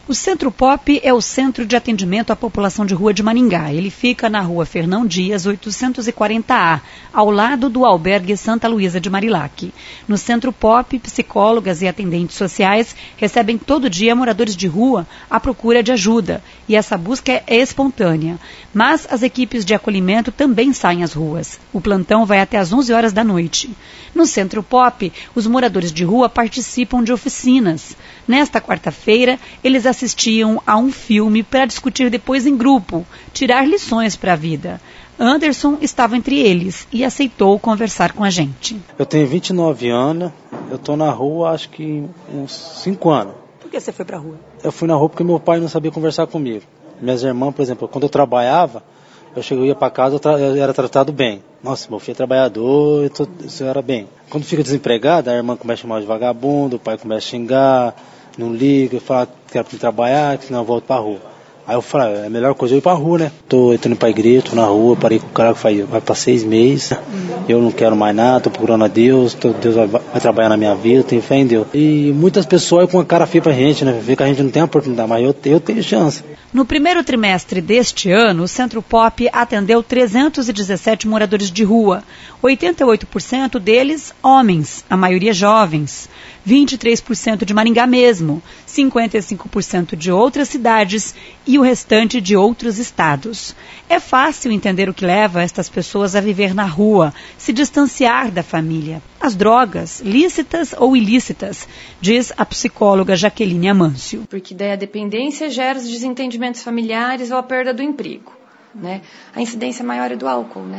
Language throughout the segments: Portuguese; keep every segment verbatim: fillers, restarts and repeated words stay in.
O Centro Pop é o centro de atendimento à população de rua de Maringá. Ele fica na rua Fernão Dias, oitocentos e quarenta A, ao lado do albergue Santa Luísa de Marilac. No Centro Pop, psicólogas e atendentes sociais recebem todo dia moradores de rua à procura de ajuda. E essa busca é espontânea. Mas as equipes de acolhimento também saem às ruas. O plantão vai até às onze horas da noite. No Centro Pop, os moradores de rua participam de oficinas. Nesta quarta-feira, eles assistiam a um filme para discutir depois em grupo, tirar lições para a vida. Anderson estava entre eles e aceitou conversar com a gente. Eu tenho vinte e nove anos, eu estou na rua acho que uns cinco anos. Por que você foi para a rua? Eu fui na rua porque meu pai não sabia conversar comigo. Minhas irmãs, por exemplo, quando eu trabalhava, eu cheguei, eu ia para casa, eu, tra- eu era tratado bem. Nossa, meu filho é trabalhador, eu, tô, eu era bem. Quando fica desempregado, a irmã começa a chamar de vagabundo, o pai começa a xingar, não liga, fala que quero vir trabalhar, que senão eu volto pra rua. Aí eu falo, é a melhor coisa eu ir pra rua, né? Tô entrando pra igreja, tô na rua, parei com o cara que faz, vai pra seis meses, eu não quero mais nada, tô procurando a Deus, tô, Deus vai, vai trabalhar na minha vida, tenho fé em Deus. E muitas pessoas com a cara feia pra gente, né? Vê que a gente não tem oportunidade, mas eu, eu tenho chance. No primeiro trimestre deste ano, o Centro Pop atendeu trezentos e dezessete moradores de rua, oitenta e oito por cento deles homens, a maioria jovens, vinte e três por cento de Maringá mesmo, cinquenta e cinco por cento de outras cidades e o restante de outros estados. É fácil entender o que leva estas pessoas a viver na rua, se distanciar da família. As drogas, lícitas ou ilícitas, diz a psicóloga Jaqueline Amâncio. Porque daí a dependência gera os desentendimentos familiares ou a perda do emprego, né? A incidência maior é do álcool, né?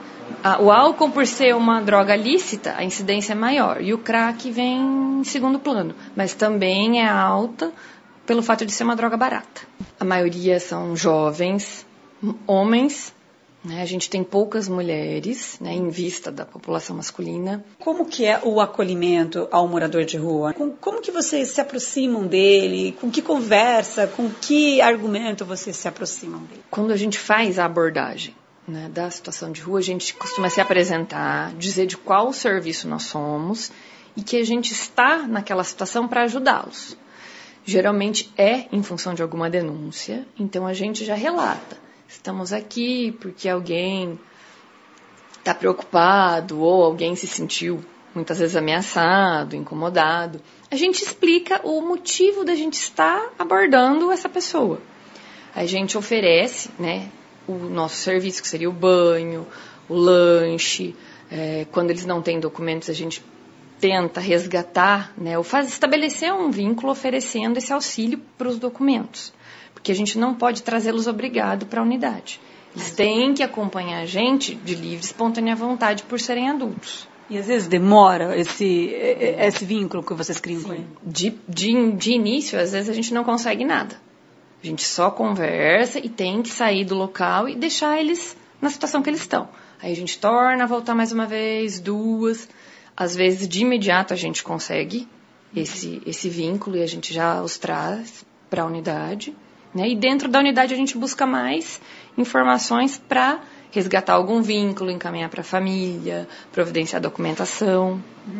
O álcool, por ser uma droga lícita, a incidência é maior. E o crack vem em segundo plano. Mas também é alta pelo fato de ser uma droga barata. A maioria são jovens, homens, né? A gente tem poucas mulheres, né, em vista da população masculina. Como que é o acolhimento ao morador de rua? Como que vocês se aproximam dele? Com que conversa? Com que argumento vocês se aproximam dele? Quando a gente faz a abordagem, né, da situação de rua, a gente costuma se apresentar, dizer de qual serviço nós somos e que a gente está naquela situação para ajudá-los. Geralmente é em função de alguma denúncia, então a gente já relata. Estamos aqui porque alguém está preocupado ou alguém se sentiu muitas vezes ameaçado, incomodado. A gente explica o motivo da gente estar abordando essa pessoa. A gente oferece, né, o nosso serviço, que seria o banho, o lanche. É, quando eles não têm documentos, a gente tenta resgatar, né, ou faz, estabelecer um vínculo oferecendo esse auxílio para os documentos. Porque a gente não pode trazê-los obrigado para a unidade. Eles têm que acompanhar a gente de livre e espontânea vontade por serem adultos. E às vezes demora esse, esse vínculo que vocês criam com ele? De, de, de início, às vezes a gente não consegue nada. A gente só conversa e tem que sair do local e deixar eles na situação que eles estão. Aí a gente torna a voltar mais uma vez, duas. Às vezes, de imediato, a gente consegue esse, esse vínculo e a gente já os traz para a unidade. Né? E dentro da unidade a gente busca mais informações para resgatar algum vínculo, encaminhar para a família, providenciar documentação.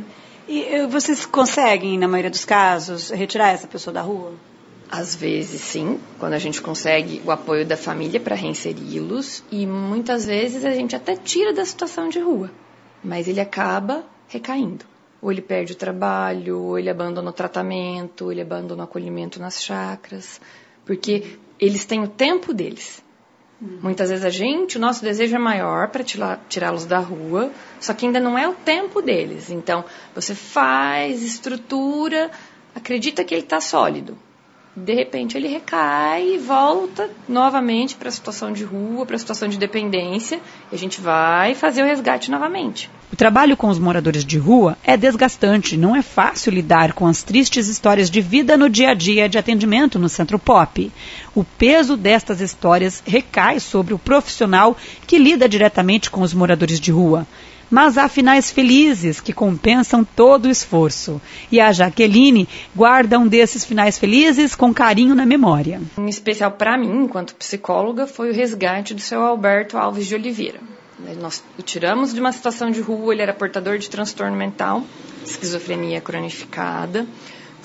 E vocês conseguem, na maioria dos casos, retirar essa pessoa da rua? Às vezes, sim, quando a gente consegue o apoio da família para reinseri-los. E muitas vezes a gente até tira da situação de rua, mas ele acaba recaindo. Ou ele perde o trabalho, ou ele abandona o tratamento, ou ele abandona o acolhimento nas chacras. Porque eles têm o tempo deles. Uhum. Muitas vezes a gente, o nosso desejo é maior para tirá-los da rua, só que ainda não é o tempo deles. Então, você faz, estrutura, acredita que ele está sólido. De repente, ele recai e volta novamente para a situação de rua, para a situação de dependência, e a gente vai fazer o resgate novamente. O trabalho com os moradores de rua é desgastante, não é fácil lidar com as tristes histórias de vida no dia a dia de atendimento no Centro Pop. O peso destas histórias recai sobre o profissional que lida diretamente com os moradores de rua. Mas há finais felizes que compensam todo o esforço. E a Jaqueline guarda um desses finais felizes com carinho na memória. Em especial para mim, enquanto psicóloga, foi o resgate do seu Alberto Alves de Oliveira. Nós o tiramos de uma situação de rua, ele era portador de transtorno mental, esquizofrenia cronificada.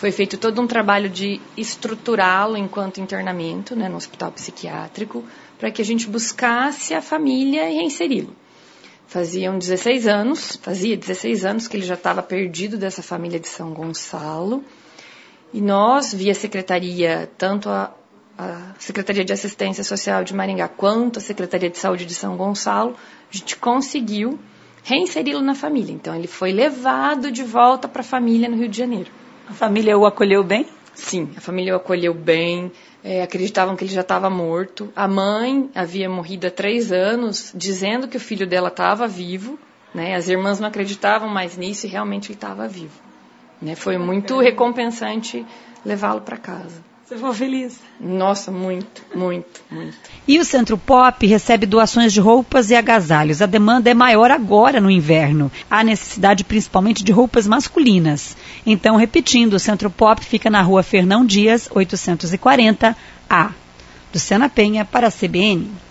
Foi feito todo um trabalho de estruturá-lo enquanto internamento, né, no hospital psiquiátrico, para que a gente buscasse a família e reinseri-lo. Faziam dezesseis anos, fazia dezesseis anos que ele já estava perdido dessa família de São Gonçalo. E nós, via secretaria, tanto a, a Secretaria de Assistência Social de Maringá quanto a Secretaria de Saúde de São Gonçalo, a gente conseguiu reinseri-lo na família. Então, ele foi levado de volta para a família no Rio de Janeiro. A família o acolheu bem? Sim, a família o acolheu bem. É, acreditavam que ele já estava morto. A mãe havia morrido há três anos, dizendo que o filho dela estava vivo, né? As irmãs não acreditavam mais nisso e realmente ele estava vivo, né? Foi muito recompensante levá-lo para casa. Você ficou feliz? Nossa, muito, muito, muito. E o Centro Pop recebe doações de roupas e agasalhos. A demanda é maior agora no inverno. Há necessidade principalmente de roupas masculinas. Então, repetindo, o Centro Pop fica na rua Fernão Dias, oitocentos e quarenta A. Luciana Penha, para a C B N.